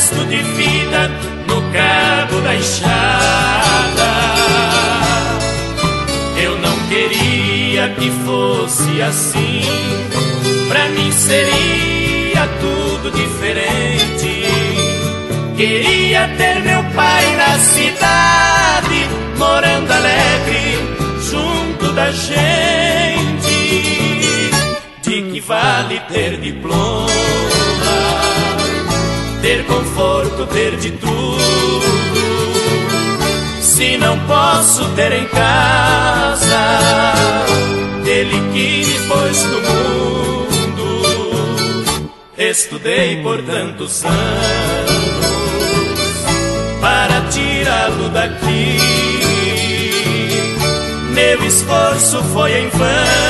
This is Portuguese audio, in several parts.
resto de vida no cabo da enxada. Eu não queria que fosse assim, pra mim seria tudo diferente. Queria ter meu pai na cidade, morando alegre junto da gente. De que vale ter diploma, ter conforto, ter de tudo, se não posso ter em casa ele que me pôs no mundo? Estudei por tantos anos para tirá-lo daqui. Meu esforço foi em vão,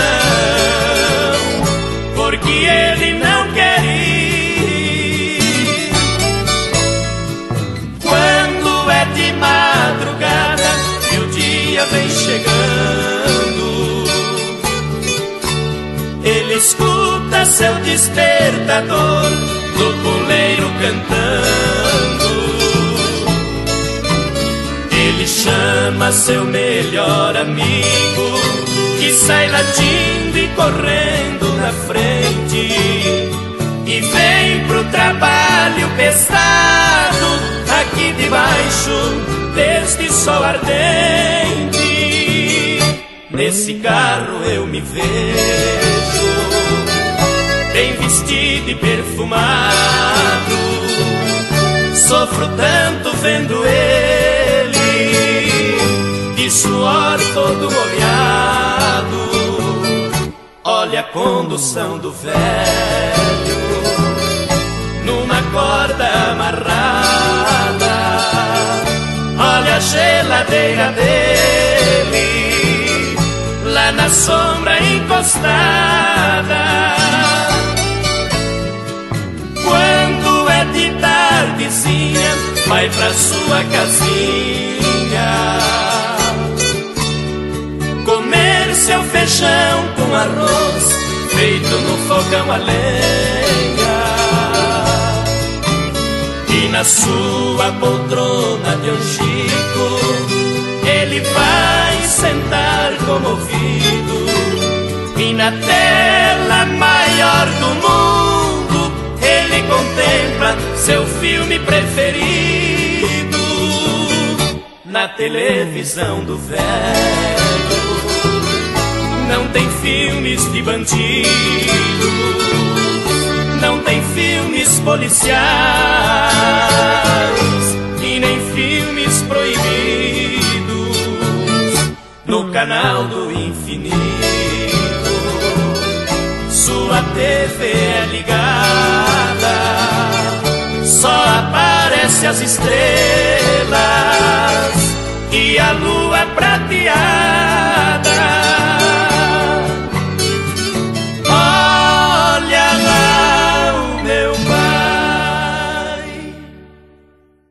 porque ele não quer ir. Quando é de madrugada e o dia vem chegando, ele escuta seu despertador do puleiro cantando. Ele chama seu melhor amigo, que sai latindo e correndo na frente, e vem pro trabalho pesado aqui debaixo deste sol ardente. Nesse carro eu me vejo, bem vestido e perfumado. Sofro tanto vendo ele, de suor todo molhado. Olha a condução do velho, numa corda amarrada. Olha a geladeira dele, lá na sombra encostada. Quando é de tardezinha, vai pra sua casinha comer seu feijão com arroz feito no fogão a lenha. E na sua poltrona de angico ele vai sentar comovido, e na tela maior do mundo ele contempla seu filme preferido. Na televisão do velho não tem filmes de bandidos, não tem filmes policiais e nem filmes proibidos. No canal do infinito sua TV é ligada, só aparece as estrelas e a lua prateada.